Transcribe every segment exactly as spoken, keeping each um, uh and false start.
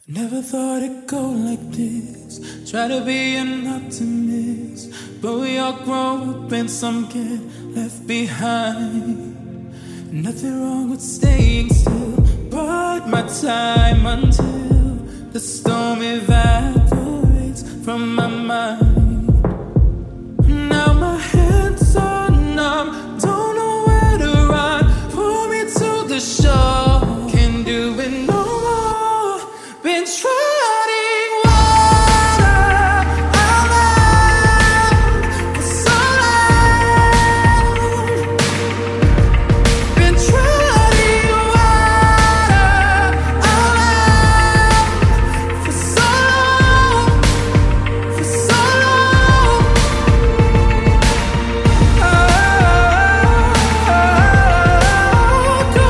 Never thought it'd go like this. Try to be an optimist, but we all grow up and some get left behind. Nothing wrong with staying still, but my time until the storm evaporates from my mind. Now my hands are numb, don't know where to run. Pull me to the shore, can't do it no more. Been treading water out loud for so long. Been treading water out loud for so long, for so long. Oh, go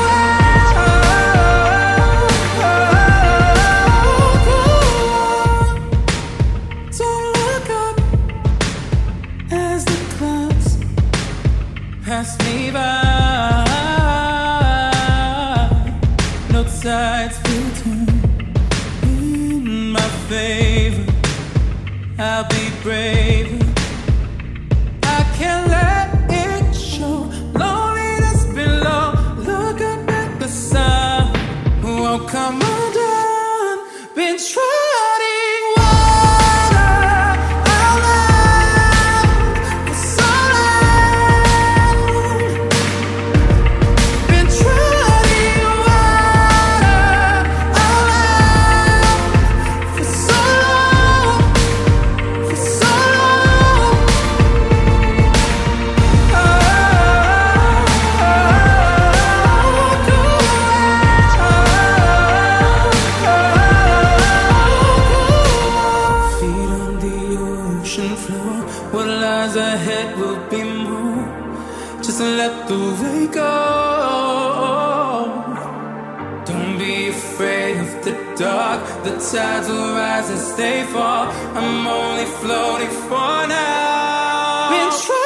Don't look up as the clouds pass me by. No tides will turn in my favor. I'll be braver. I can't let it show. Loneliness below. Look up at the sun. Won't come undone. Been treading water out loud for so long. Been treading water out loud for so long, for so long. Oh, go Feet on the ocean floor. What lies ahead will be more. Just let the way go. Don't be afraid of the dark. The tides will rise as they fall. I'm only floating for now. Been trying